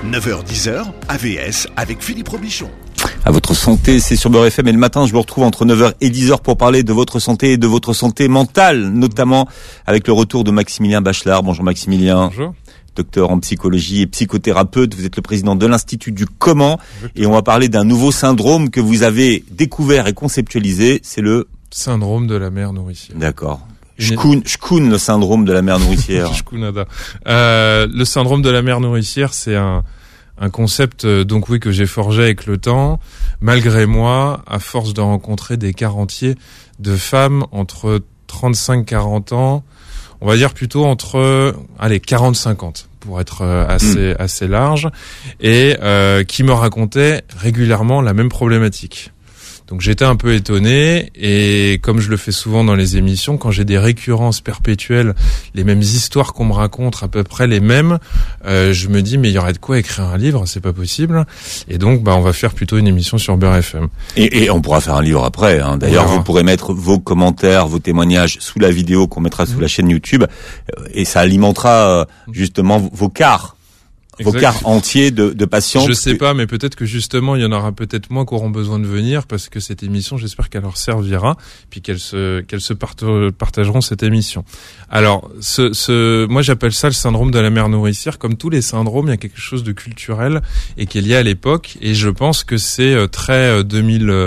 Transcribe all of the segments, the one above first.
9h-10h, AVS avec Philippe Robichon. À votre santé, c'est sur Beurre FM et le matin, je vous retrouve entre 9h et 10h pour parler de votre santé et de votre santé mentale, notamment avec le retour de Maximilien Bachelard. Bonjour Maximilien. Bonjour. Docteur en psychologie et psychothérapeute, vous êtes le président de l'Institut du Comment et on va parler d'un nouveau syndrome que vous avez découvert et conceptualisé, c'est le syndrome de la mère nourricière. D'accord. Shkoun, le syndrome de la mère nourricière. Shkounada. Le syndrome de la mère nourricière, c'est un concept donc oui que j'ai forgé avec le temps, malgré moi, à force de rencontrer des cas entiers de femmes entre 35-40 ans, on va dire plutôt entre 40-50 pour être assez large, et qui me racontaient régulièrement la même problématique. Donc j'étais un peu étonné, et comme je le fais souvent dans les émissions, quand j'ai des récurrences perpétuelles, les mêmes histoires qu'on me raconte, à peu près les mêmes, je me dis mais il y aurait de quoi écrire un livre, c'est pas possible. Et donc on va faire plutôt une émission sur Beurre FM. Et on pourra faire un livre après. Hein. D'ailleurs, vous pourrez mettre vos commentaires, vos témoignages sous la vidéo qu'on mettra sous la chaîne YouTube, et ça alimentera justement vos quarts. Vos quarts entiers de patients. Je sais pas, mais peut-être que justement, il y en aura peut-être moins qui auront besoin de venir, parce que cette émission, j'espère qu'elle leur servira, puis qu'elles se partageront cette émission. Alors, moi j'appelle ça le syndrome de la mère nourricière. Comme tous les syndromes, il y a quelque chose de culturel et qui est lié à l'époque, et je pense que c'est très 2020,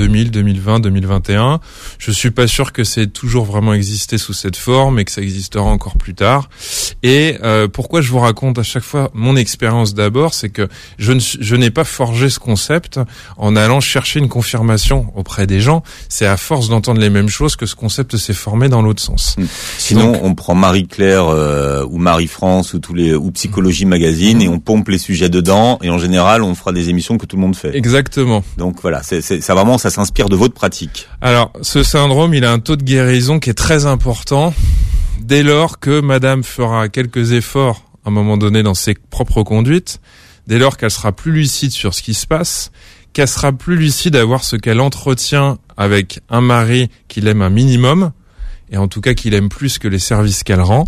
2021. Je suis pas sûr que c'est toujours vraiment existé sous cette forme et que ça existera encore plus tard. Et pourquoi je vous raconte à chaque fois mon expérience d'abord, c'est que je n'ai pas forgé ce concept en allant chercher une confirmation auprès des gens. C'est à force d'entendre les mêmes choses que ce concept s'est formé dans l'autre sens. Sinon, on prend Marie-Claire ou Marie-France ou Psychologie Magazine et on pompe les sujets dedans, et en général, on fera des émissions que tout le monde fait. Exactement. Donc voilà, ça vraiment, ça s'inspire de votre pratique. Alors, ce syndrome, il a un taux de guérison qui est très important dès lors que madame fera quelques efforts à un moment donné dans ses propres conduites, dès lors qu'elle sera plus lucide sur ce qui se passe, qu'elle sera plus lucide à voir ce qu'elle entretient avec un mari qu'il aime un minimum, et en tout cas qu'il aime plus que les services qu'elle rend.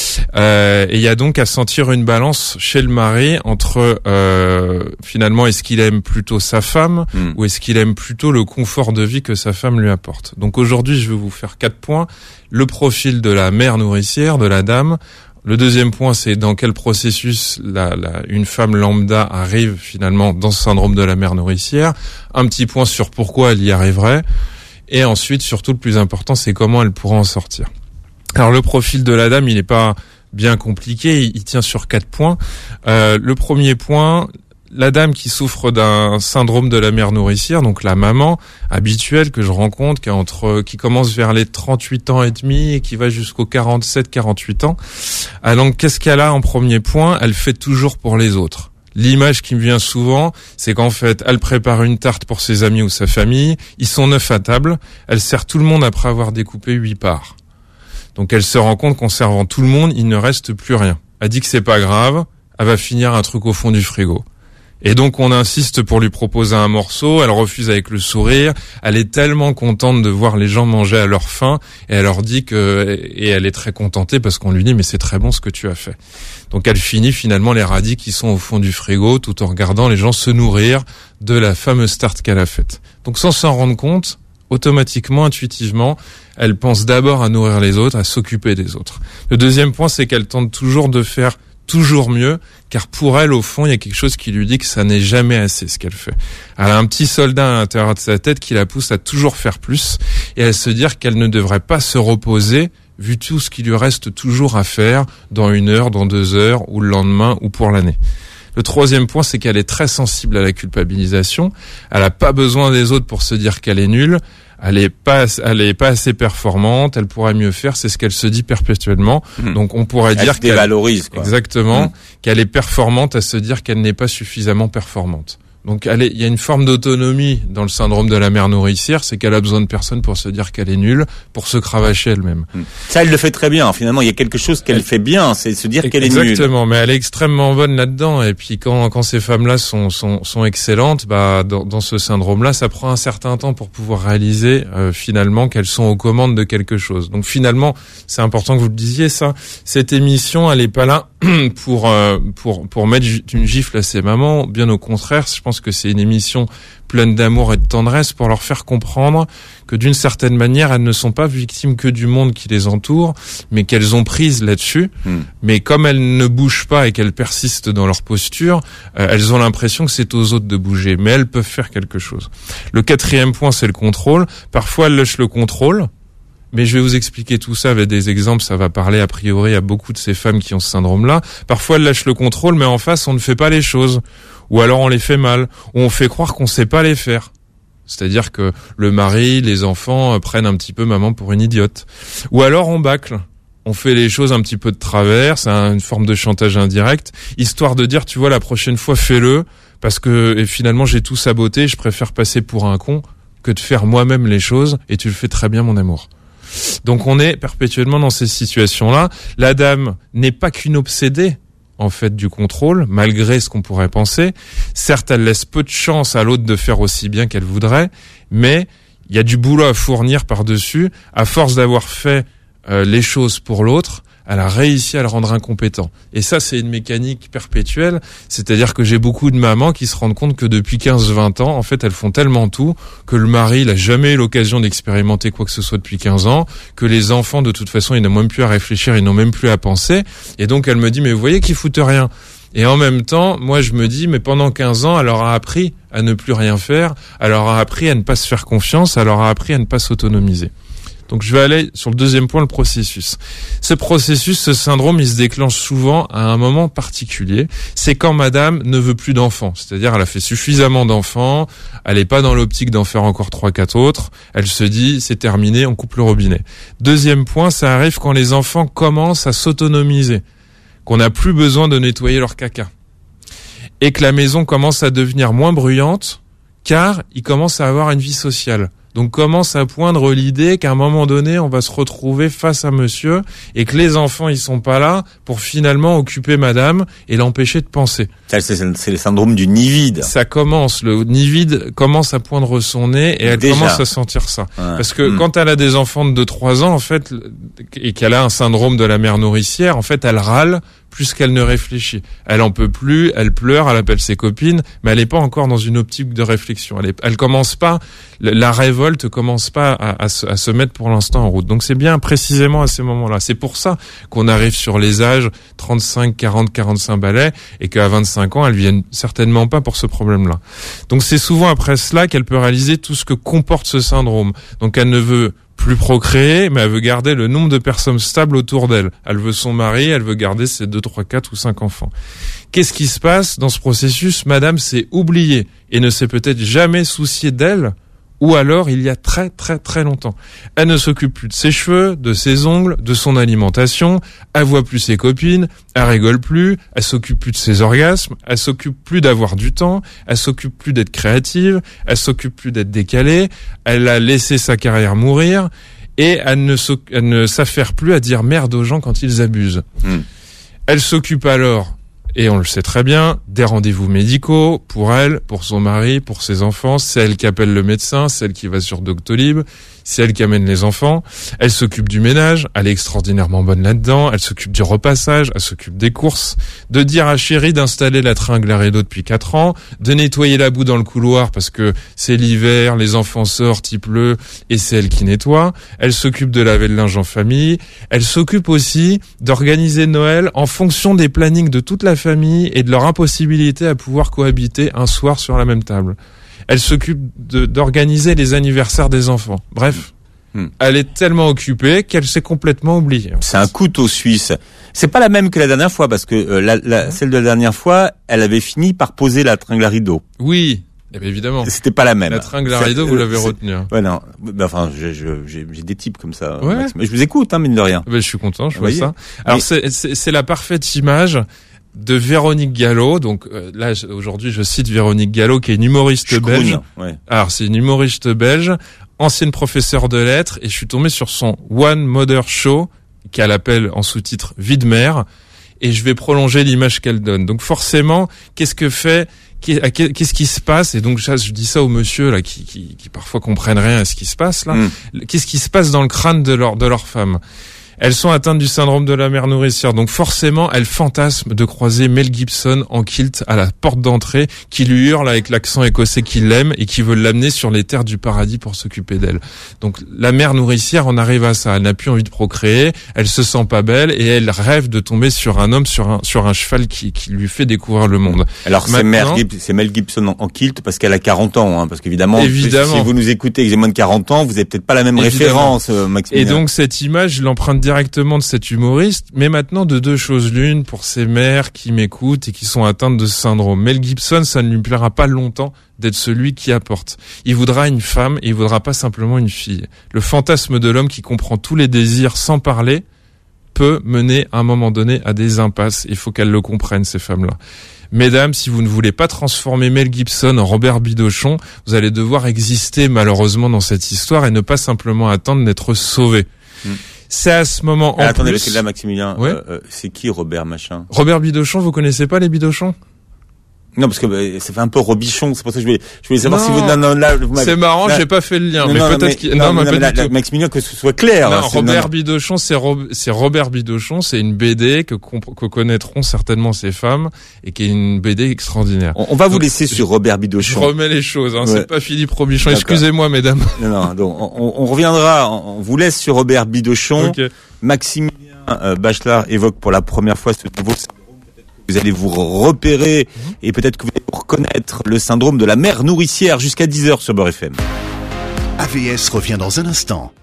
Et il y a donc à sentir une balance chez le mari entre finalement, est-ce qu'il aime plutôt sa femme ou est-ce qu'il aime plutôt le confort de vie que sa femme lui apporte. Donc aujourd'hui, je vais vous faire 4 points. Le profil de la mère nourricière, de la dame. Le deuxième point, c'est dans quel processus une femme lambda arrive finalement dans ce syndrome de la mère nourricière. Un petit point sur pourquoi elle y arriverait. Et ensuite, surtout le plus important, c'est comment elle pourra en sortir. Alors le profil de la dame, il n'est pas bien compliqué, il tient sur 4 points. Le premier point, la dame qui souffre d'un syndrome de la mère nourricière, donc la maman habituelle que je rencontre, qui commence vers les 38 ans et demi et qui va jusqu'aux 47-48 ans. Alors qu'est-ce qu'elle a en premier point? Elle fait toujours pour les autres. L'image qui me vient souvent, c'est qu'en fait, elle prépare une tarte pour ses amis ou sa famille, ils sont 9 à table, elle sert tout le monde après avoir découpé 8 parts. Donc elle se rend compte qu'en servant tout le monde, il ne reste plus rien. Elle dit que c'est pas grave, elle va finir un truc au fond du frigo. Et donc on insiste pour lui proposer un morceau, elle refuse avec le sourire, elle est tellement contente de voir les gens manger à leur faim, et elle leur dit et elle est très contentée parce qu'on lui dit mais c'est très bon ce que tu as fait. Donc elle finit finalement les radis qui sont au fond du frigo tout en regardant les gens se nourrir de la fameuse tarte qu'elle a faite. Donc sans s'en rendre compte, automatiquement, intuitivement, elle pense d'abord à nourrir les autres, à s'occuper des autres. Le deuxième point, c'est qu'elle tente toujours de faire toujours mieux, car pour elle, au fond, il y a quelque chose qui lui dit que ça n'est jamais assez ce qu'elle fait. Elle a un petit soldat à l'intérieur de sa tête qui la pousse à toujours faire plus, et à se dire qu'elle ne devrait pas se reposer, vu tout ce qui lui reste toujours à faire dans 1 heure, dans 2 heures, ou le lendemain, ou pour l'année. Le troisième point, c'est qu'elle est très sensible à la culpabilisation. Elle n'a pas besoin des autres pour se dire qu'elle est nulle. Elle est pas assez performante, elle pourrait mieux faire, c'est ce qu'elle se dit perpétuellement. Donc on pourrait dire qu'elle dévalorise, quoi. Exactement, qu'elle est performante à se dire qu'elle n'est pas suffisamment performante. Donc il y a une forme d'autonomie dans le syndrome de la mère nourricière, c'est qu'elle a besoin de personne pour se dire qu'elle est nulle, pour se cravacher elle-même. Ça, elle le fait très bien. Finalement, il y a quelque chose qu'elle fait bien, c'est se dire qu'elle est nulle. Exactement, mais elle est extrêmement bonne là-dedans. Et puis quand ces femmes-là sont excellentes, dans ce syndrome-là, ça prend un certain temps pour pouvoir réaliser finalement qu'elles sont aux commandes de quelque chose. Donc finalement, c'est important que vous le disiez ça. Cette émission, elle est pas là pour mettre une gifle à ses mamans. Bien au contraire, je pense que c'est une émission pleine d'amour et de tendresse pour leur faire comprendre que d'une certaine manière, elles ne sont pas victimes que du monde qui les entoure, mais qu'elles ont prise là-dessus. Mais comme elles ne bougent pas et qu'elles persistent dans leur posture, elles ont l'impression que c'est aux autres de bouger, mais elles peuvent faire quelque chose. Le 4e point, c'est le contrôle. Parfois, elles lâchent le contrôle. Mais je vais vous expliquer tout ça avec des exemples, ça va parler a priori à beaucoup de ces femmes qui ont ce syndrome-là. Parfois, elles lâchent le contrôle, mais en face, on ne fait pas les choses. Ou alors, on les fait mal. Ou on fait croire qu'on sait pas les faire. C'est-à-dire que le mari, les enfants prennent un petit peu maman pour une idiote. Ou alors, on bâcle. On fait les choses un petit peu de travers, c'est une forme de chantage indirect, histoire de dire, tu vois, la prochaine fois, fais-le, parce que et finalement, j'ai tout saboté, je préfère passer pour un con que de faire moi-même les choses, et tu le fais très bien, mon amour. Donc on est perpétuellement dans ces situations-là. La dame n'est pas qu'une obsédée, en fait, du contrôle, malgré ce qu'on pourrait penser. Certes, elle laisse peu de chance à l'autre de faire aussi bien qu'elle voudrait, mais il y a du boulot à fournir par-dessus. À force d'avoir fait les choses pour l'autre, elle a réussi à le rendre incompétent. Et ça, c'est une mécanique perpétuelle. C'est-à-dire que j'ai beaucoup de mamans qui se rendent compte que depuis 15-20 ans, en fait, elles font tellement tout que le mari, il a jamais eu l'occasion d'expérimenter quoi que ce soit depuis 15 ans, que les enfants, de toute façon, ils n'ont même plus à réfléchir, ils n'ont même plus à penser. Et donc, elle me dit, mais vous voyez qu'ils foutent rien. Et en même temps, moi, je me dis, mais pendant 15 ans, elle leur a appris à ne plus rien faire, elle leur a appris à ne pas se faire confiance, elle leur a appris à ne pas s'autonomiser. Donc je vais aller sur le 2e point, le processus. Ce processus, ce syndrome, il se déclenche souvent à un moment particulier. C'est quand madame ne veut plus d'enfants. C'est-à-dire, elle a fait suffisamment d'enfants, elle n'est pas dans l'optique d'en faire encore 3-4 autres. Elle se dit, c'est terminé, on coupe le robinet. 2e point, ça arrive quand les enfants commencent à s'autonomiser, qu'on n'a plus besoin de nettoyer leur caca. Et que la maison commence à devenir moins bruyante, car ils commencent à avoir une vie sociale. Donc commence à poindre l'idée qu'à un moment donné, on va se retrouver face à monsieur et que les enfants, ils sont pas là pour finalement occuper madame et l'empêcher de penser. C'est le syndrome du nid vide. Ça commence, le nid vide commence à poindre son nez et elle commence à sentir ça. Ouais. Parce que quand elle a des enfants de 2-3 ans, en fait, et qu'elle a un syndrome de la mère nourricière, en fait, elle râle plus qu'elle ne réfléchit. Elle en peut plus, elle pleure, elle appelle ses copines, mais elle n'est pas encore dans une optique de réflexion. Elle commence pas, la révolte commence pas à se mettre pour l'instant en route. Donc c'est bien précisément à ces moments-là. C'est pour ça qu'on arrive sur les âges 35, 40, 45 balais et qu'à 25 ans, elles viennent certainement pas pour ce problème-là. Donc c'est souvent après cela qu'elle peut réaliser tout ce que comporte ce syndrome. Donc elle ne veut plus procréer, mais elle veut garder le nombre de personnes stables autour d'elle. Elle veut son mari, elle veut garder ses 2, 3, 4 ou 5 enfants. Qu'est-ce qui se passe dans ce processus? Madame s'est oubliée et ne s'est peut-être jamais souciée d'elle, ou alors il y a très très très longtemps. Elle ne s'occupe plus de ses cheveux, de ses ongles, de son alimentation, elle voit plus ses copines, elle rigole plus, elle s'occupe plus de ses orgasmes, elle s'occupe plus d'avoir du temps, elle s'occupe plus d'être créative, elle s'occupe plus d'être décalée, elle a laissé sa carrière mourir et elle ne s'affaire plus à dire merde aux gens quand ils abusent. Elle s'occupe alors, et on le sait très bien, des rendez-vous médicaux pour elle, pour son mari, pour ses enfants. C'est elle qui appelle le médecin, c'est elle qui va sur Doctolib, c'est elle qui amène les enfants. Elle s'occupe du ménage, elle est extraordinairement bonne là-dedans. Elle s'occupe du repassage, elle s'occupe des courses, de dire à chérie d'installer la tringle à rideau depuis 4 ans, de nettoyer la boue dans le couloir parce que c'est l'hiver, les enfants sortent, il pleut, et c'est elle qui nettoie. Elle s'occupe de laver le linge en famille. Elle s'occupe aussi d'organiser Noël en fonction des plannings de toute la famille et de leur impossibilité à pouvoir cohabiter un soir sur la même table. Elle s'occupe d'organiser les anniversaires des enfants. Bref, elle est tellement occupée qu'elle s'est complètement oubliée. C'est un couteau suisse. C'est pas la même que la dernière fois parce que celle de la dernière fois, elle avait fini par poser la tringle à rideau. Oui. Eh bien, évidemment. C'était pas la même. La tringle à rideau, vous l'avez retenue. Ouais, non. Enfin, j'ai des types comme ça. Ouais. Mais je vous écoute, mine de rien. Je suis content, je vois ça. Alors, c'est la parfaite image de Véronique Gallo. Donc là, aujourd'hui, je cite Véronique Gallo, qui est une humoriste belge. Ouais. Alors, c'est une humoriste belge, ancienne professeure de lettres, et je suis tombé sur son One Mother Show, qu'elle appelle en sous-titre Vie de mère, et je vais prolonger l'image qu'elle donne. Donc forcément, qu'est-ce qui se passe? Et donc je dis ça aux monsieur là qui parfois comprennent rien à ce qui se passe là. Qu'est-ce qui se passe dans le crâne de leur femme? Elles sont atteintes du syndrome de la mère nourricière, donc forcément, elles fantasment de croiser Mel Gibson en kilt à la porte d'entrée, qui lui hurle avec l'accent écossais qu'il l'aime et qui veut l'amener sur les terres du paradis pour s'occuper d'elle. Donc la mère nourricière, on arrive à ça. Elle n'a plus envie de procréer, elle se sent pas belle et elle rêve de tomber sur un homme, sur un cheval qui lui fait découvrir le monde. Alors c'est Mel Gibson en kilt parce qu'elle a 40 ans, hein, parce qu'évidemment, si vous nous écoutez, que j'ai moins de 40 ans, vous avez peut-être pas la même référence, Maximilien. Et donc cette image, je l'emprunte directement de cet humoriste, mais maintenant de deux choses l'une, pour ces mères qui m'écoutent et qui sont atteintes de ce syndrome. Mel Gibson, ça ne lui plaira pas longtemps d'être celui qui apporte. Il voudra une femme et il voudra pas simplement une fille. Le fantasme de l'homme qui comprend tous les désirs sans parler peut mener à un moment donné à des impasses. Il faut qu'elles le comprennent, ces femmes-là. Mesdames, si vous ne voulez pas transformer Mel Gibson en Robert Bidochon, vous allez devoir exister malheureusement dans cette histoire et ne pas simplement attendre d'être sauvé. C'est à ce moment attendez, parce que là, Maximilien, ouais. C'est qui Robert machin? Robert Bidochon, vous connaissez pas les Bidochons? Non, parce que ça fait un peu Robichon, c'est pour ça que je voulais savoir si vous... Non, là, vous c'est marrant, j'ai pas fait le lien, mais peut-être Maximilien, que ce soit clair. Non, Robert Bidochon, c'est Robert Bidochon, c'est une BD que connaîtront certainement ces femmes, et qui est une BD extraordinaire. On va vous laisser sur Robert Bidochon. Je remets les choses, hein, ouais. C'est pas Philippe Robichon, excusez-moi, mesdames. Non, donc, on reviendra, on vous laisse sur Robert Bidochon. Okay. Maximilien Bachelard évoque pour la première fois ce nouveau syndrome. Vous allez vous repérer et peut-être que vous allez reconnaître le syndrome de la mère nourricière jusqu'à 10h sur Beurre FM. AVS revient dans un instant.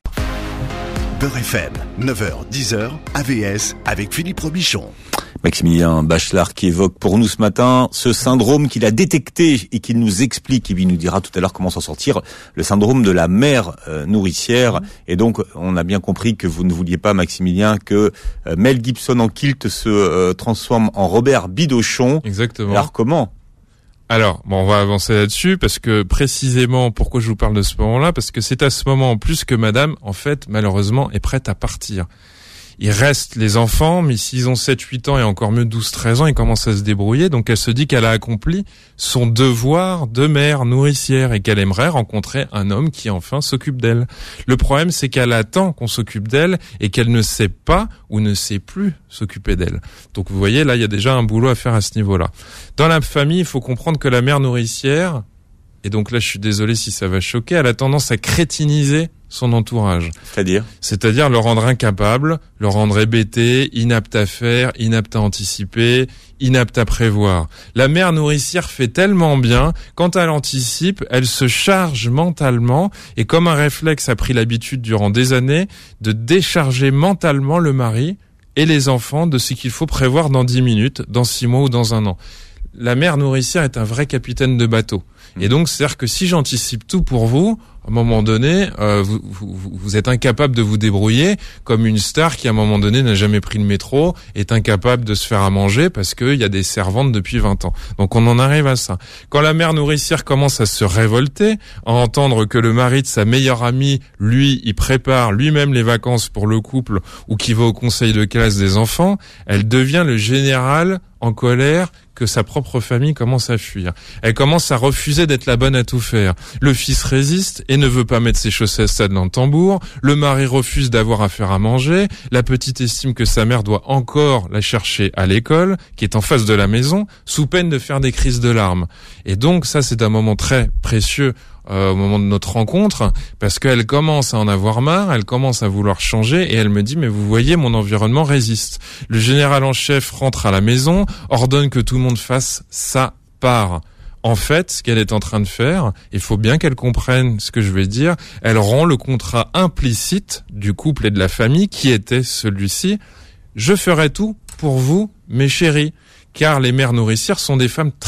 Beurre FM, 9h, 10h, AVS avec Philippe Robichon. Maximilien Bachelard qui évoque pour nous ce matin ce syndrome qu'il a détecté et qu'il nous explique, et il nous dira tout à l'heure comment s'en sortir, le syndrome de la mère nourricière. Et donc on a bien compris que vous ne vouliez pas, Maximilien, que Mel Gibson en kilt se transforme en Robert Bidochon. Exactement. Alors comment ? Alors, bon, on va avancer là-dessus parce que précisément, pourquoi je vous parle de ce moment-là, parce que c'est à ce moment en plus que madame, en fait, malheureusement, est prête à partir. Il reste les enfants, mais s'ils ont 7-8 ans et encore mieux 12-13 ans, ils commencent à se débrouiller. Donc elle se dit qu'elle a accompli son devoir de mère nourricière et qu'elle aimerait rencontrer un homme qui enfin s'occupe d'elle. Le problème, c'est qu'elle attend qu'on s'occupe d'elle et qu'elle ne sait pas ou ne sait plus s'occuper d'elle. Donc vous voyez, là, il y a déjà un boulot à faire à ce niveau-là. Dans la famille, il faut comprendre que la mère nourricière, et donc là, je suis désolé si ça va choquer, elle a tendance à crétiniser son entourage. C'est-à-dire le rendre incapable, le rendre hébété, inapte à faire, inapte à anticiper, inapte à prévoir. La mère nourricière fait tellement bien, quand elle anticipe, elle se charge mentalement et comme un réflexe a pris l'habitude durant des années de décharger mentalement le mari et les enfants de ce qu'il faut prévoir dans 10 minutes, dans 6 mois ou dans 1 an. La mère nourricière est un vrai capitaine de bateau. Et donc, c'est-à-dire que si j'anticipe tout pour vous, à un moment donné, vous êtes incapable de vous débrouiller, comme une star qui, à un moment donné, n'a jamais pris le métro, est incapable de se faire à manger parce qu'il y a des servantes depuis 20 ans. Donc, on en arrive à ça. Quand la mère nourricière commence à se révolter, à entendre que le mari de sa meilleure amie, lui, il prépare lui-même les vacances pour le couple ou qui va au conseil de classe des enfants, elle devient le général en colère que sa propre famille commence à fuir. Elle commence à refuser d'être la bonne à tout faire. Le fils résiste et ne veut pas mettre ses chaussettes dans le tambour. Le mari refuse d'avoir à faire à manger. La petite estime que sa mère doit encore la chercher à l'école, qui est en face de la maison, sous peine de faire des crises de larmes. Et donc ça, c'est un moment très précieux au moment de notre rencontre, parce qu'elle commence à en avoir marre, elle commence à vouloir changer, et elle me dit, mais vous voyez, mon environnement résiste. Le général en chef rentre à la maison, ordonne que tout le monde fasse sa part. En fait, ce qu'elle est en train de faire, il faut bien qu'elle comprenne ce que je vais dire, elle rend le contrat implicite du couple et de la famille, qui était celui-ci, je ferai tout pour vous, mes chéris, car les mères nourricières sont des femmes très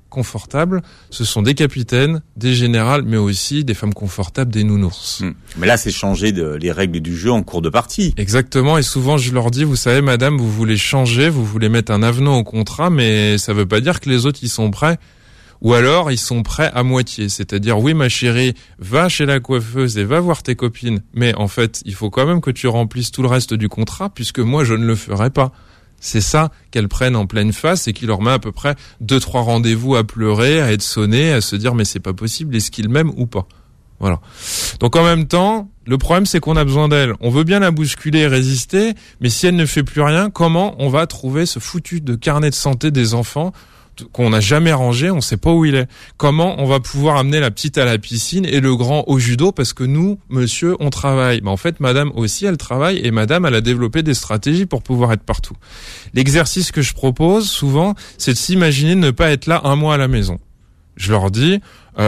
confortables, ce sont des capitaines, des générales, mais aussi des femmes confortables, des nounours. Mais là, c'est changer les règles du jeu en cours de partie. Exactement, et souvent je leur dis, vous savez madame, vous voulez changer, vous voulez mettre un avenant au contrat, mais ça veut pas dire que les autres y sont prêts. Ou alors, ils sont prêts à moitié. C'est-à-dire, oui, ma chérie, va chez la coiffeuse et va voir tes copines. Mais en fait, il faut quand même que tu remplisses tout le reste du contrat, puisque moi, je ne le ferai pas. C'est ça qu'elles prennent en pleine face et qui leur met à peu près 2-3 rendez-vous à pleurer, à être sonné, à se dire, mais c'est pas possible, est-ce qu'ils m'aiment ou pas? Voilà. Donc en même temps, le problème c'est qu'on a besoin d'elle. On veut bien la bousculer et résister, mais si elle ne fait plus rien, comment on va trouver ce foutu de carnet de santé des enfants qu'on n'a jamais rangé, on sait pas où il est. Comment on va pouvoir amener la petite à la piscine et le grand au judo parce que nous, monsieur, on travaille. En fait, madame aussi, elle travaille et madame, elle a développé des stratégies pour pouvoir être partout. L'exercice que je propose souvent, c'est de s'imaginer de ne pas être là un mois à la maison. Je leur dis,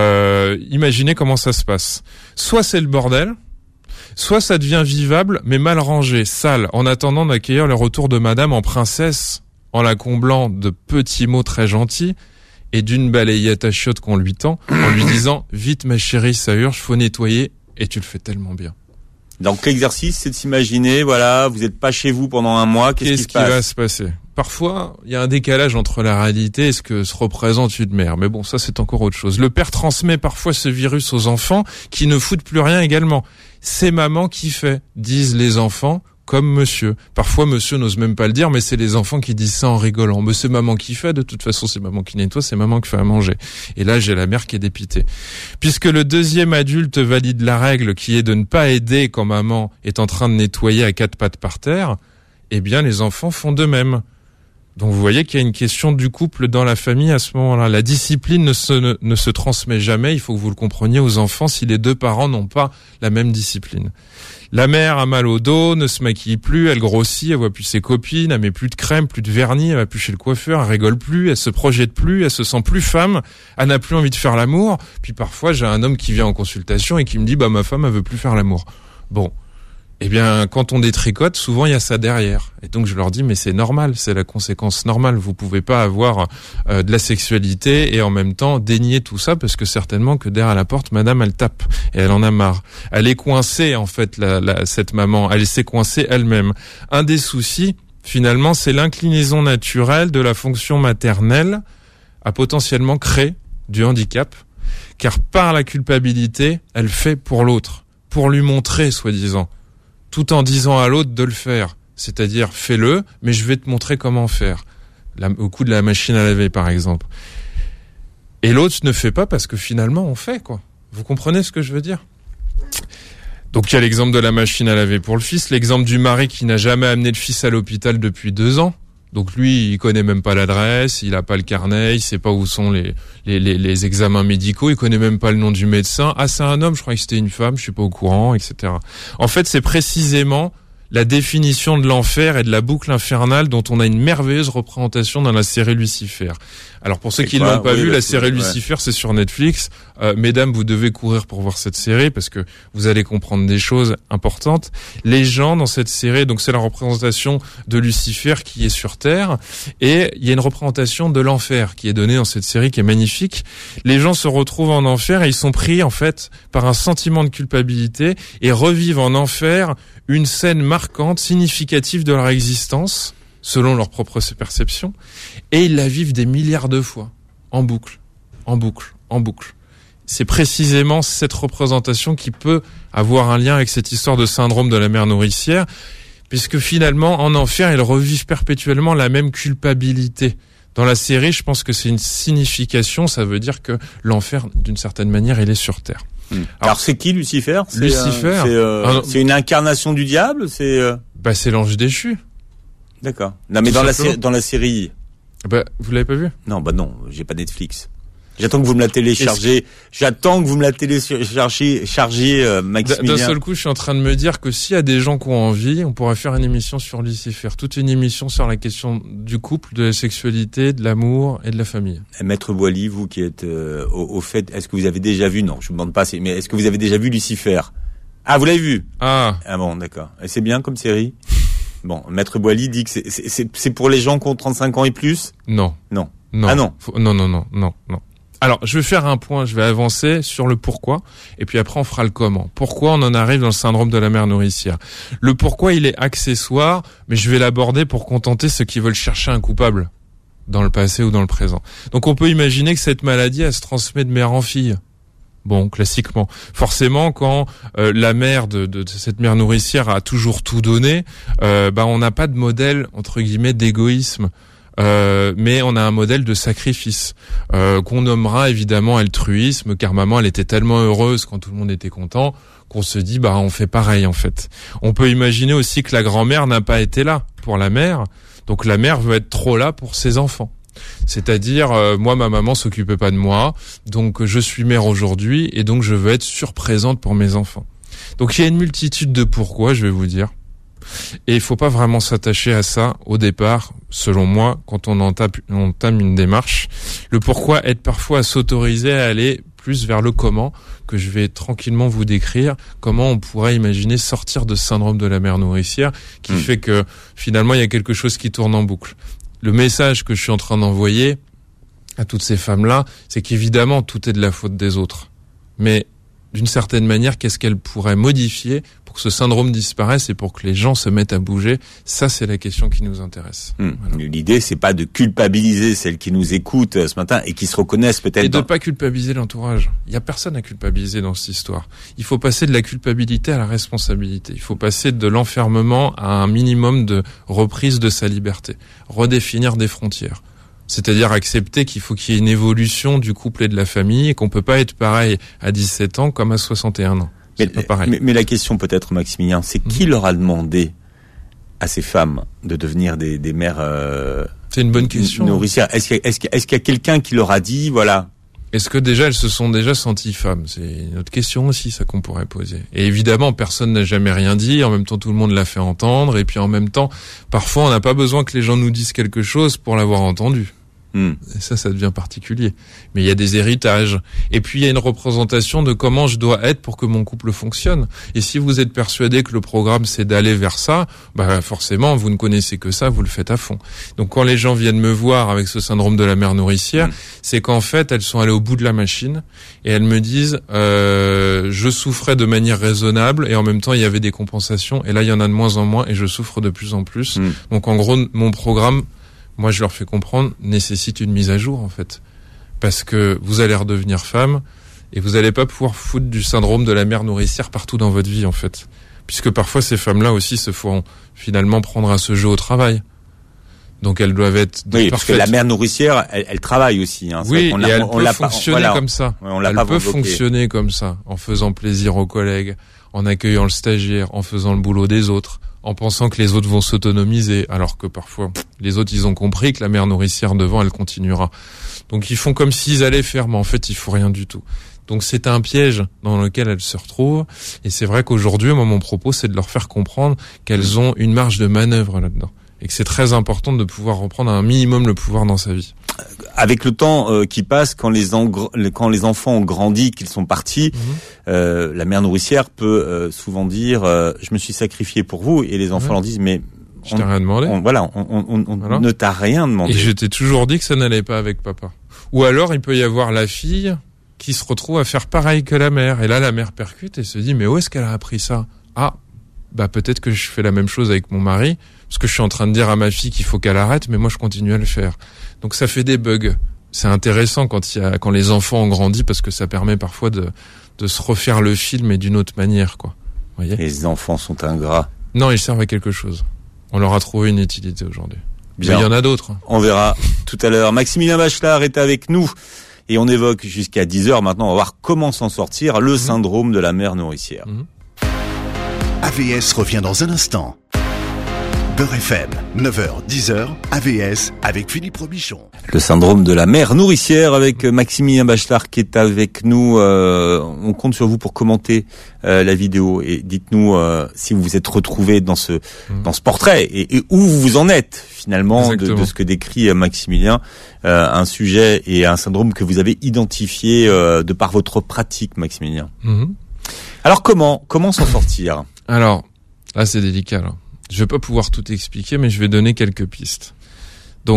imaginez comment ça se passe. Soit c'est le bordel, soit ça devient vivable mais mal rangé, sale, en attendant d'accueillir le retour de madame en princesse, en la comblant de petits mots très gentils et d'une balayette à chiottes qu'on lui tend, en lui disant « Vite ma chérie, ça urge, faut nettoyer » et tu le fais tellement bien. Donc l'exercice, c'est de s'imaginer, voilà, vous n'êtes pas chez vous pendant un mois, qu'est-ce qui va se passer? Parfois, il y a un décalage entre la réalité et ce que se représente une mère. Mais bon, ça c'est encore autre chose. Le père transmet parfois ce virus aux enfants qui ne foutent plus rien également. C'est maman qui fait, disent les enfants, comme monsieur. Parfois, monsieur n'ose même pas le dire, mais c'est les enfants qui disent ça en rigolant. Mais c'est maman qui fait, de toute façon, c'est maman qui nettoie, c'est maman qui fait à manger. Et là, j'ai la mère qui est dépitée. Puisque le deuxième adulte valide la règle qui est de ne pas aider quand maman est en train de nettoyer à 4 pattes par terre, eh bien, les enfants font de même. Donc, vous voyez qu'il y a une question du couple dans la famille à ce moment-là. La discipline ne se transmet jamais. Il faut que vous le compreniez aux enfants si les deux parents n'ont pas la même discipline. La mère a mal au dos, ne se maquille plus, elle grossit, elle voit plus ses copines, elle met plus de crème, plus de vernis, elle va plus chez le coiffeur, elle rigole plus, elle se projette plus, elle se sent plus femme, elle n'a plus envie de faire l'amour. Puis parfois, j'ai un homme qui vient en consultation et qui me dit, ma femme, elle veut plus faire l'amour. Bon. Eh bien, quand on détricote, souvent il y a ça derrière. Et donc je leur dis, mais c'est normal, c'est la conséquence normale. Vous pouvez pas avoir de la sexualité et en même temps dénier tout ça parce que certainement que derrière la porte, madame, elle tape et elle en a marre. Elle est coincée en fait, cette maman. Elle s'est coincée elle-même. Un des soucis, finalement, c'est l'inclinaison naturelle de la fonction maternelle à potentiellement créer du handicap, car par la culpabilité, elle fait pour l'autre, pour lui montrer, soi-disant, tout en disant à l'autre de le faire. C'est-à-dire, fais-le, mais je vais te montrer comment faire. Au coup de la machine à laver, par exemple. Et l'autre ne fait pas parce que finalement, on fait, quoi. Vous comprenez ce que je veux dire? Donc, il y a l'exemple de la machine à laver pour le fils, l'exemple du mari qui n'a jamais amené le fils à l'hôpital depuis 2 ans. Donc lui, il connaît même pas l'adresse, il a pas le carnet, il sait pas où sont les examens médicaux, il connaît même pas le nom du médecin. Ah, c'est un homme, je crois que c'était une femme, je suis pas au courant, etc. En fait, c'est précisément la définition de l'enfer et de la boucle infernale dont on a une merveilleuse représentation dans la série Lucifer. Alors pour ceux qui ne l'ont pas vu, la série Lucifer, c'est sur Netflix. Mesdames, vous devez courir pour voir cette série parce que vous allez comprendre des choses importantes. Les gens dans cette série, donc c'est la représentation de Lucifer qui est sur Terre et il y a une représentation de l'enfer qui est donnée dans cette série qui est magnifique. Les gens se retrouvent en enfer et ils sont pris en fait par un sentiment de culpabilité et revivent en enfer une scène marquante, significative de leur existence, selon leur propre perception, et ils la vivent des milliards de fois, en boucle, en boucle, en boucle. C'est précisément cette représentation qui peut avoir un lien avec cette histoire de syndrome de la mère nourricière, puisque finalement, en enfer, ils revivent perpétuellement la même culpabilité. Dans la série, je pense que c'est une signification, ça veut dire que l'enfer, d'une certaine manière, il est sur Terre. Alors c'est qui Lucifer? Lucifer, c'est une incarnation du diable, c'est l'ange déchu. D'accord. Non mais dans la série. Vous l'avez pas vu? Non, non, j'ai pas Netflix. J'attends que vous me la téléchargez. Maximilien. D'un seul coup, je suis en train de me dire que s'il y a des gens qui ont envie, on pourrait faire une émission sur Lucifer. Toute une émission sur la question du couple, de la sexualité, de l'amour et de la famille. Maître Boily, vous qui êtes au fait, est-ce que vous avez déjà vu, non, je vous demande pas, mais est-ce que vous avez déjà vu Lucifer? Ah, vous l'avez vu? Ah bon, d'accord. Et c'est bien comme série? Bon, Maître Boily dit que c'est pour les gens qui ont 35 ans et plus? Non. Non. Non. Ah non. Non. Alors, je vais faire un point, je vais avancer sur le pourquoi, et puis après on fera le comment. Pourquoi on en arrive dans le syndrome de la mère nourricière? Le pourquoi, il est accessoire, mais je vais l'aborder pour contenter ceux qui veulent chercher un coupable, dans le passé ou dans le présent. Donc on peut imaginer que cette maladie, elle se transmet de mère en fille. Bon, classiquement. Forcément, quand la mère de cette mère nourricière a toujours tout donné, on n'a pas de modèle, entre guillemets, d'égoïsme. Mais on a un modèle de sacrifice qu'on nommera évidemment altruisme, car maman elle était tellement heureuse quand tout le monde était content qu'on se dit on fait pareil en fait. On peut imaginer aussi que la grand-mère n'a pas été là pour la mère, donc la mère veut être trop là pour ses enfants. C'est-à-dire moi ma maman s'occupait pas de moi, donc je suis mère aujourd'hui et donc je veux être surprésente pour mes enfants. Donc il y a une multitude de pourquoi, je vais vous dire. Et il faut pas vraiment s'attacher à ça au départ, selon moi, quand on entame une démarche. Le pourquoi aide parfois à s'autoriser à aller plus vers le comment, que je vais tranquillement vous décrire, comment on pourrait imaginer sortir de ce syndrome de la mère nourricière, qui fait que finalement il y a quelque chose qui tourne en boucle. Le message que je suis en train d'envoyer à toutes ces femmes-là, c'est qu'évidemment tout est de la faute des autres. Mais d'une certaine manière, qu'est-ce qu'elles pourraient modifier pour que ce syndrome disparaisse et pour que les gens se mettent à bouger? Ça, c'est la question qui nous intéresse. Voilà. L'idée, c'est pas de culpabiliser celles qui nous écoutent ce matin et qui se reconnaissent peut-être. Et de pas culpabiliser l'entourage. Il y a personne à culpabiliser dans cette histoire. Il faut passer de la culpabilité à la responsabilité. Il faut passer de l'enfermement à un minimum de reprise de sa liberté. Redéfinir des frontières. C'est-à-dire accepter qu'il faut qu'il y ait une évolution du couple et de la famille et qu'on peut pas être pareil à 17 ans comme à 61 ans. C'est pas pareil. Mais la question peut-être, Maximilien, c'est qui leur a demandé à ces femmes de devenir des mères c'est une bonne question. Nourricières. Est-ce qu'il y a quelqu'un qui leur a dit, voilà? Est-ce que déjà elles se sont déjà senties femmes? C'est une autre question aussi, ça qu'on pourrait poser. Et évidemment, personne n'a jamais rien dit. En même temps, tout le monde l'a fait entendre. Et puis en même temps, parfois, on n'a pas besoin que les gens nous disent quelque chose pour l'avoir entendu. Et ça devient particulier. Mais il y a des héritages. Et puis il y a une représentation de comment je dois être pour que mon couple fonctionne. Et si vous êtes persuadé que le programme c'est d'aller vers ça, forcément vous ne connaissez que ça, vous le faites à fond. Donc quand les gens viennent me voir avec ce syndrome de la mère nourricière, c'est qu'en fait elles sont allées au bout de la machine et elles me disent je souffrais de manière raisonnable et en même temps il y avait des compensations et là il y en a de moins en moins et je souffre de plus en plus. Donc en gros mon programme, moi, je leur fais comprendre, nécessite une mise à jour, en fait. Parce que vous allez redevenir femme et vous allez pas pouvoir foutre du syndrome de la mère nourricière partout dans votre vie, en fait. Puisque parfois, ces femmes-là aussi se font finalement prendre à ce jeu au travail. Donc, elles doivent être parfaites. Parce que la mère nourricière, elle travaille aussi. Hein. Oui, et elle peut fonctionner comme ça. Ouais, elle peut fonctionner comme ça, en faisant plaisir aux collègues, en accueillant le stagiaire, en faisant le boulot des autres, en pensant que les autres vont s'autonomiser, alors que parfois, les autres, ils ont compris que la mère nourricière devant, elle continuera. Donc, ils font comme s'ils allaient faire, mais en fait, ils font rien du tout. Donc, c'est un piège dans lequel elles se retrouvent. Et c'est vrai qu'aujourd'hui, moi, mon propos, c'est de leur faire comprendre qu'elles ont une marge de manœuvre là-dedans. Et que c'est très important de pouvoir reprendre un minimum le pouvoir dans sa vie. Avec le temps qui passe, quand les enfants ont grandi, qu'ils sont partis, la mère nourricière peut souvent dire je me suis sacrifié pour vous, et les enfants leur disent mais je t'ai rien demandé. On ne t'a rien demandé. Et je t'ai toujours dit que ça n'allait pas avec papa. Ou alors il peut y avoir la fille qui se retrouve à faire pareil que la mère, et là la mère percute et se dit mais où est-ce qu'elle a appris ça? Peut-être que je fais la même chose avec mon mari, parce que je suis en train de dire à ma fille qu'il faut qu'elle arrête, mais moi je continue à le faire. Donc ça fait des bugs. C'est intéressant quand les enfants ont grandi, parce que ça permet parfois de se refaire le film, mais d'une autre manière, quoi. Voyez ? Les enfants sont ingrats. Non, ils servent à quelque chose. On leur a trouvé une utilité aujourd'hui. Bien. Mais il y en a d'autres. On verra tout à l'heure. Maximilien Bachelard est avec nous et on évoque jusqu'à 10h. Maintenant, on va voir comment s'en sortir, le syndrome de la mère nourricière. AVS revient dans un instant. Beurre FM, 9h, 10h, AVS avec Philippe Robichon. Le syndrome de la mère nourricière avec Maximilien Bachelard qui est avec nous. On compte sur vous pour commenter la vidéo et dites-nous si vous vous êtes retrouvé dans ce portrait et où vous en êtes finalement de ce que décrit Maximilien. Un sujet et un syndrome que vous avez identifié de par votre pratique, Maximilien. Alors comment s'en sortir? Alors, là c'est délicat là. Je vais pas pouvoir tout expliquer, mais je vais donner quelques pistes. Donc,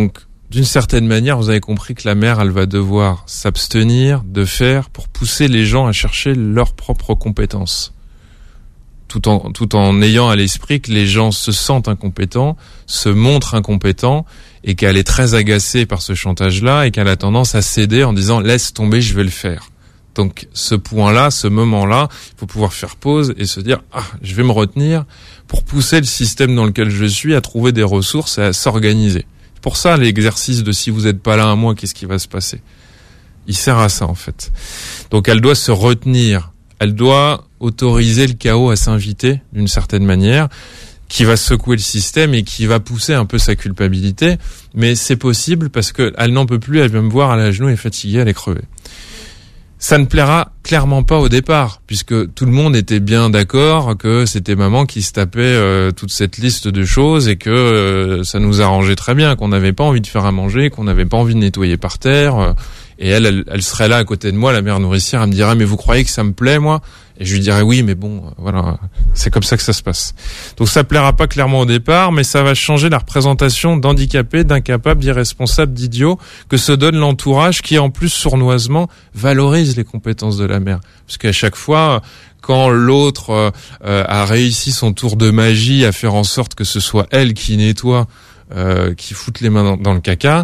d'une certaine manière, vous avez compris que la mère, elle va devoir s'abstenir de faire pour pousser les gens à chercher leurs propres compétences. Tout en ayant à l'esprit que les gens se sentent incompétents, se montrent incompétents, et qu'elle est très agacée par ce chantage-là, et qu'elle a tendance à céder en disant « laisse tomber, je vais le faire ». Donc ce point-là, ce moment-là, il faut pouvoir faire pause et se dire « ah, je vais me retenir pour pousser le système dans lequel je suis à trouver des ressources et à s'organiser ». Pour ça, l'exercice de « si vous n'êtes pas là un mois, qu'est-ce qui va se passer ?» il sert à ça en fait. Donc elle doit se retenir, elle doit autoriser le chaos à s'inviter d'une certaine manière, qui va secouer le système et qui va pousser un peu sa culpabilité, mais c'est possible parce que elle n'en peut plus, elle vient me voir, elle est à genoux, elle est fatiguée, elle est crevée. Ça ne plaira clairement pas au départ, puisque tout le monde était bien d'accord que c'était maman qui se tapait toute cette liste de choses et que ça nous arrangeait très bien, qu'on n'avait pas envie de faire à manger, qu'on n'avait pas envie de nettoyer par terre. Et elle serait là à côté de moi, la mère nourricière, elle me dirait « mais vous croyez que ça me plaît, moi ?» Et je lui dirais « oui, mais bon, voilà, c'est comme ça que ça se passe. » Donc ça plaira pas clairement au départ, mais ça va changer la représentation d'handicapés, d'incapables, d'irresponsables, d'idiots que se donne l'entourage qui, en plus, sournoisement, valorise les compétences de la mère. Parce qu'à chaque fois, quand l'autre a réussi son tour de magie à faire en sorte que ce soit elle qui nettoie, qui foute les mains dans le caca,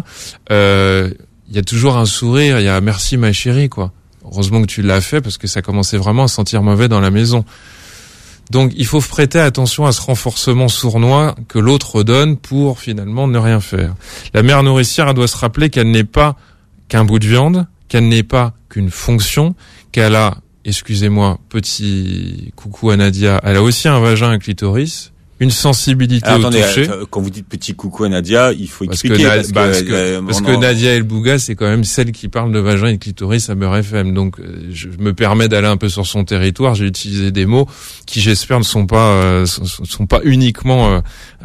il y a toujours un sourire, il y a « merci ma chérie », quoi. Heureusement que tu l'as fait parce que ça commençait vraiment à sentir mauvais dans la maison. Donc il faut prêter attention à ce renforcement sournois que l'autre donne pour finalement ne rien faire. La mère nourricière, elle doit se rappeler qu'elle n'est pas qu'un bout de viande, qu'elle n'est pas qu'une fonction, qu'elle a, excusez-moi, petit coucou à Nadia, elle a aussi un vagin, un clitoris, une sensibilité au toucher. Quand vous dites petit coucou à Nadia, il faut expliquer. Parce que Nadia El Bouga, c'est quand même celle qui parle de vagin et de clitoris à Beurre FM. Donc, je me permets d'aller un peu sur son territoire. J'ai utilisé des mots qui, j'espère, ne sont pas uniquement,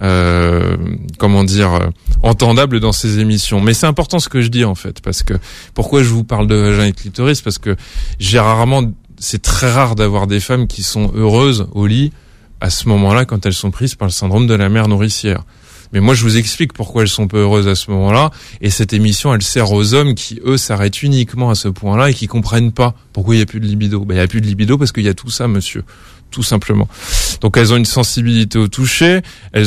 entendables dans ces émissions. Mais c'est important ce que je dis, en fait, parce que, pourquoi je vous parle de vagin et de clitoris? Parce que c'est très rare d'avoir des femmes qui sont heureuses au lit, à ce moment-là, quand elles sont prises par le syndrome de la mère nourricière. Mais moi, je vous explique pourquoi elles sont peu heureuses à ce moment-là. Et cette émission, elle sert aux hommes qui, eux, s'arrêtent uniquement à ce point-là et qui comprennent pas pourquoi il n'y a plus de libido. Il n'y a plus de libido parce qu'il y a tout ça, monsieur. Tout simplement. Donc elles ont une sensibilité au toucher, elles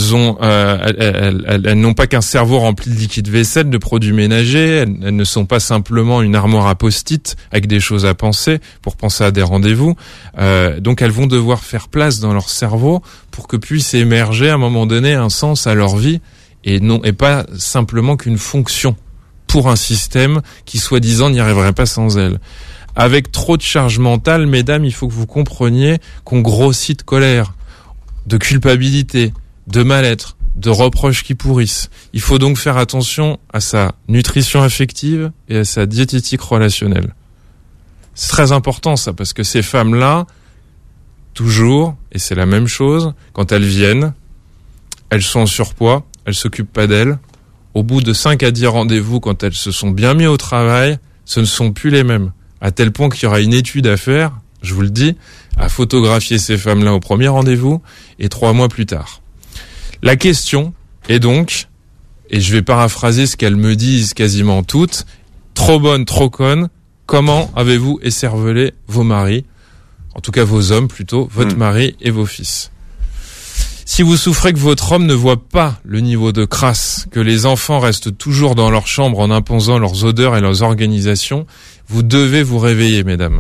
n'ont pas qu'un cerveau rempli de liquide vaisselle, de produits ménagers, elles ne sont pas simplement une armoire à post-it avec des choses à penser pour penser à des rendez-vous. Donc elles vont devoir faire place dans leur cerveau pour que puisse émerger à un moment donné un sens à leur vie et pas simplement qu'une fonction pour un système qui soi-disant n'y arriverait pas sans elles. Avec trop de charge mentale, mesdames, il faut que vous compreniez qu'on grossit de colère, de culpabilité, de mal-être, de reproches qui pourrissent. Il faut donc faire attention à sa nutrition affective et à sa diététique relationnelle. C'est très important ça, parce que ces femmes-là, toujours, et c'est la même chose, quand elles viennent, elles sont en surpoids, elles s'occupent pas d'elles. Au bout de 5 à 10 rendez-vous, quand elles se sont bien mis au travail, ce ne sont plus les mêmes. À tel point qu'il y aura une étude à faire, je vous le dis, à photographier ces femmes-là au premier rendez-vous et 3 mois plus tard. La question est donc, et je vais paraphraser ce qu'elles me disent quasiment toutes, trop bonne, trop conne, comment avez-vous écervelé vos maris, en tout cas vos hommes plutôt, votre mari et vos fils? Si vous souffrez que votre homme ne voit pas le niveau de crasse, que les enfants restent toujours dans leur chambre en imposant leurs odeurs et leurs organisations, vous devez vous réveiller, mesdames.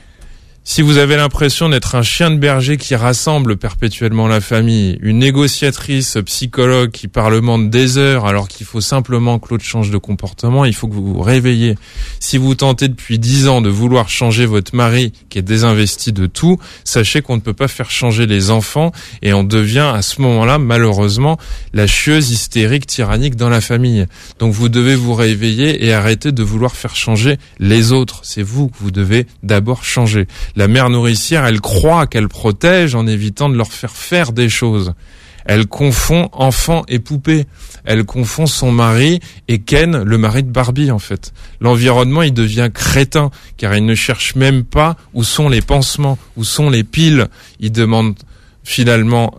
Si vous avez l'impression d'être un chien de berger qui rassemble perpétuellement la famille, une négociatrice psychologue qui parlemente des heures alors qu'il faut simplement que l'autre change de comportement, il faut que vous vous réveillez. Si vous tentez depuis 10 ans de vouloir changer votre mari qui est désinvesti de tout, sachez qu'on ne peut pas faire changer les enfants et on devient à ce moment-là, malheureusement, la chieuse hystérique tyrannique dans la famille. Donc vous devez vous réveiller et arrêter de vouloir faire changer les autres. C'est vous que vous devez d'abord changer. La mère nourricière, elle croit qu'elle protège en évitant de leur faire des choses. Elle confond enfant et poupée. Elle confond son mari et Ken, le mari de Barbie, en fait. L'environnement, il devient crétin, car il ne cherche même pas où sont les pansements, où sont les piles. Il demande finalement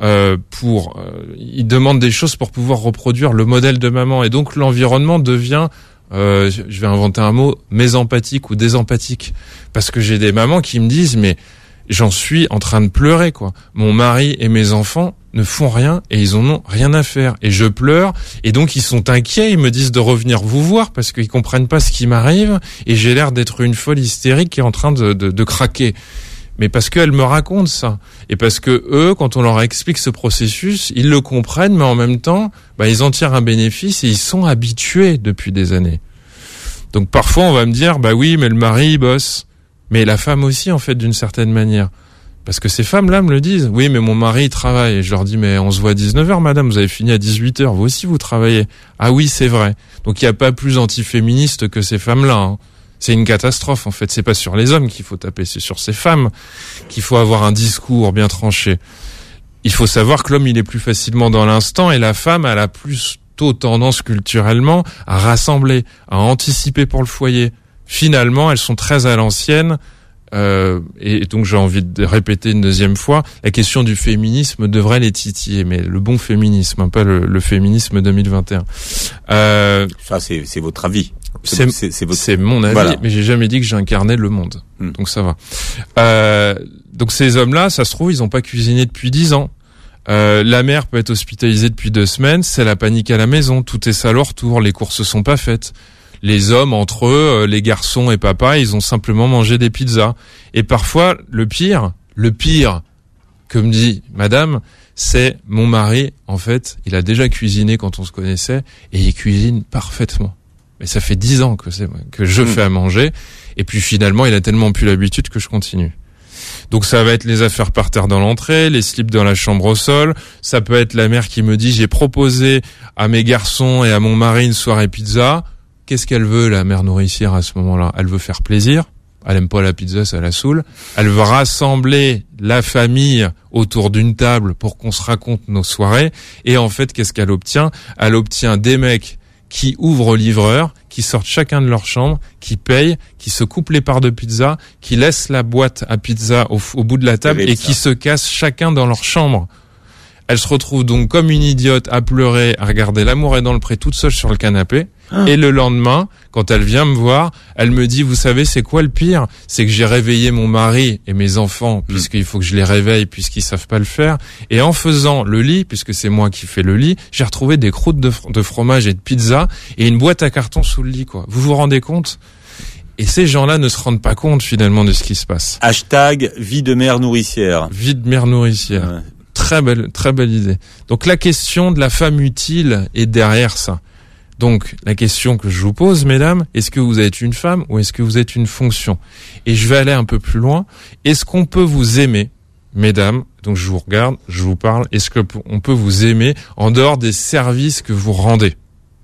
ils demandent des choses pour pouvoir reproduire le modèle de maman, et donc l'environnement devient je vais inventer un mot, mésempathique ou désempathique, parce que j'ai des mamans qui me disent mais j'en suis en train de pleurer quoi. Mon mari et mes enfants ne font rien et ils en ont rien à faire et je pleure, et donc ils sont inquiets, ils me disent de revenir vous voir parce qu'ils comprennent pas ce qui m'arrive et j'ai l'air d'être une folle hystérique qui est en train de craquer. Mais parce qu'elles me racontent ça, et parce que eux, quand on leur explique ce processus, ils le comprennent, mais en même temps, ils en tirent un bénéfice et ils sont habitués depuis des années. Donc parfois on va me dire oui, mais le mari il bosse, mais la femme aussi en fait d'une certaine manière. Parce que ces femmes-là me le disent. Oui, mais mon mari, il travaille. Et je leur dis, mais on se voit à 19h, madame, vous avez fini à 18h. Vous aussi, vous travaillez. Ah oui, c'est vrai. Donc, il n'y a pas plus antiféministe que ces femmes-là. Hein. C'est une catastrophe, en fait. C'est pas sur les hommes qu'il faut taper, c'est sur ces femmes qu'il faut avoir un discours bien tranché. Il faut savoir que l'homme, il est plus facilement dans l'instant, et la femme, elle a plutôt tendance culturellement à rassembler, à anticiper pour le foyer. Finalement, elles sont très à l'ancienne. Et donc j'ai envie de répéter une deuxième fois, la question du féminisme devrait les titiller, mais le bon féminisme, pas le féminisme 2021. Ça c'est votre avis. C'est mon avis, voilà. Mais j'ai jamais dit que j'incarnais le monde, donc ça va. Donc ces hommes-là, ça se trouve, ils ont pas cuisiné depuis 10 ans. La mère peut être hospitalisée depuis 2 semaines, c'est la panique à la maison, tout est sale au retour, les courses sont pas faites. Les hommes, entre eux, les garçons et papa, ils ont simplement mangé des pizzas. Et parfois, le pire, comme dit madame, c'est mon mari, en fait, il a déjà cuisiné quand on se connaissait, et il cuisine parfaitement. Mais ça fait 10 ans que je fais à manger, et puis finalement, il a tellement plus l'habitude que je continue. Donc ça va être les affaires par terre dans l'entrée, les slips dans la chambre au sol, ça peut être la mère qui me dit, j'ai proposé à mes garçons et à mon mari une soirée pizza. Qu'est-ce qu'elle veut, la mère nourricière, à ce moment-là? Elle veut faire plaisir. Elle aime pas la pizza, ça la saoule. Elle veut rassembler la famille autour d'une table pour qu'on se raconte nos soirées. Et en fait, qu'est-ce qu'elle obtient? Elle obtient des mecs qui ouvrent au livreur, qui sortent chacun de leur chambre, qui payent, qui se coupent les parts de pizza, qui laissent la boîte à pizza au bout de la table et qui se cassent chacun dans leur chambre. Elle se retrouve donc comme une idiote à pleurer, à regarder L'amour est dans le pré toute seule sur le canapé. Et le lendemain, quand elle vient me voir, elle me dit, vous savez, c'est quoi le pire? C'est que j'ai réveillé mon mari et mes enfants, puisqu'il faut que je les réveille, puisqu'ils savent pas le faire. Et en faisant le lit, puisque c'est moi qui fais le lit, j'ai retrouvé des croûtes de fromage et de pizza et une boîte à carton sous le lit, quoi. Vous vous rendez compte? Et ces gens-là ne se rendent pas compte, finalement, de ce qui se passe. # vie de mère nourricière. Vie de mère nourricière. Ouais. Très belle idée. Donc la question de la femme utile est derrière ça. Donc, la question que je vous pose, mesdames, est-ce que vous êtes une femme ou est-ce que vous êtes une fonction? Et je vais aller un peu plus loin. Est-ce qu'on peut vous aimer, mesdames? Donc, je vous regarde, je vous parle. Est-ce qu'on peut vous aimer en dehors des services que vous rendez?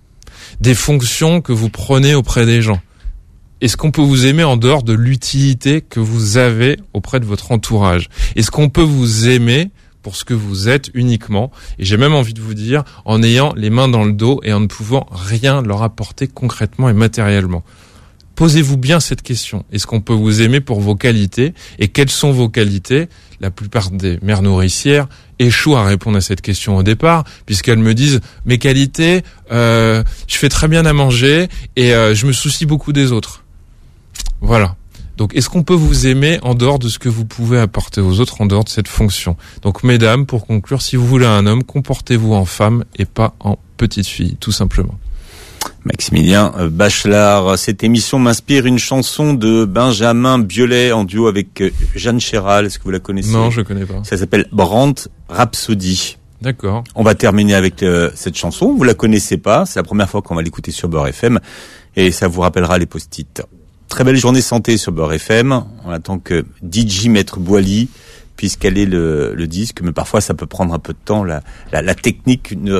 Des fonctions que vous prenez auprès des gens? Est-ce qu'on peut vous aimer en dehors de l'utilité que vous avez auprès de votre entourage? Est-ce qu'on peut vous aimer pour ce que vous êtes uniquement, et j'ai même envie de vous dire, en ayant les mains dans le dos et en ne pouvant rien leur apporter concrètement et matériellement? Posez-vous bien cette question. Est-ce qu'on peut vous aimer pour vos qualités? Et quelles sont vos qualités? La plupart des mères nourricières échouent à répondre à cette question au départ, puisqu'elles me disent, mes qualités, je fais très bien à manger et je me soucie beaucoup des autres. Voilà. Donc, est-ce qu'on peut vous aimer en dehors de ce que vous pouvez apporter aux autres, en dehors de cette fonction? Donc, mesdames, pour conclure, si vous voulez un homme, comportez-vous en femme et pas en petite fille, tout simplement. Maximilien Bachelard, cette émission m'inspire une chanson de Benjamin Biolay en duo avec Jeanne Chéral. Est-ce que vous la connaissez? Non, je connais pas. Ça s'appelle Brandt Rhapsody. D'accord. On va terminer avec cette chanson. Vous la connaissez pas. C'est la première fois qu'on va l'écouter sur Beurre FM et ça vous rappellera les post-it. Très belle journée santé sur Beurre FM. On attend que DJ Maître Boily puisse caler le disque, mais parfois ça peut prendre un peu de temps. La technique ne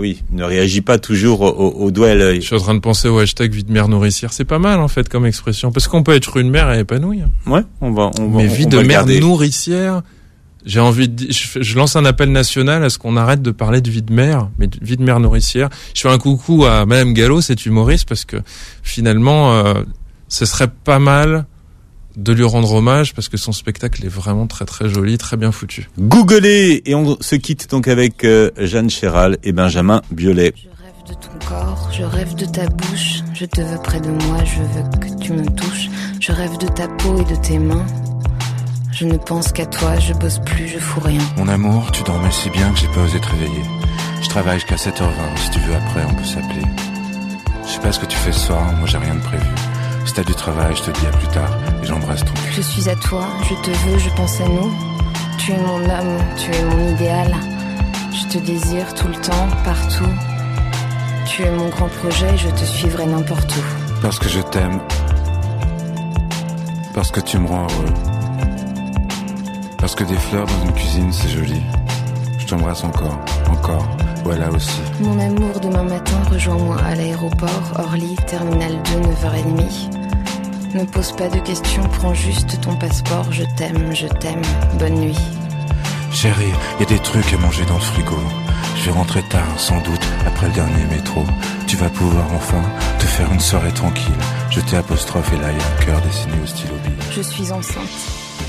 réagit pas toujours au doigt et à l'œil. Je suis en train de penser au # vie de mère nourricière. C'est pas mal en fait comme expression, parce qu'on peut être une mère épanouie. Ouais, mais vie de mère nourricière. J'ai envie de dire, je lance un appel national à ce qu'on arrête de parler de vie de mère, mais de vie de mère nourricière. Je fais un coucou à Madame Gallo, cette humoriste, parce que finalement, ce serait pas mal de lui rendre hommage parce que son spectacle est vraiment très très joli, très bien foutu. Googlez, et on se quitte donc avec Jeanne Chéral et Benjamin Biolay. Je rêve de ton corps, je rêve de ta bouche, je te veux près de moi, je veux que tu me touches. Je rêve de ta peau et de tes mains. Je ne pense qu'à toi, je bosse plus, je fous rien. Mon amour, tu dormais si bien que j'ai pas osé te réveiller. Je travaille jusqu'à 7h20, si tu veux après on peut s'appeler. Je sais pas ce que tu fais ce soir, moi j'ai rien de prévu. Si t'as du travail, je te dis à plus tard, et j'embrasse ton cul. Je suis à toi, je te veux, je pense à nous. Tu es mon homme, tu es mon idéal. Je te désire tout le temps, partout. Tu es mon grand projet, je te suivrai n'importe où. Parce que je t'aime. Parce que tu me rends heureux. Parce que des fleurs dans une cuisine, c'est joli. Je t'embrasse encore, voilà aussi. Mon amour, demain matin, rejoins-moi à l'aéroport, Orly, terminal 2, 9h30. Ne pose pas de questions, prends juste ton passeport. Je t'aime, bonne nuit. Chérie, y a des trucs à manger dans le frigo. Je vais rentrer tard, sans doute, après le dernier métro. Tu vas pouvoir enfin te faire une soirée tranquille. Je t'ai apostrophe et là y a un cœur dessiné au stylo bille. Je suis enceinte.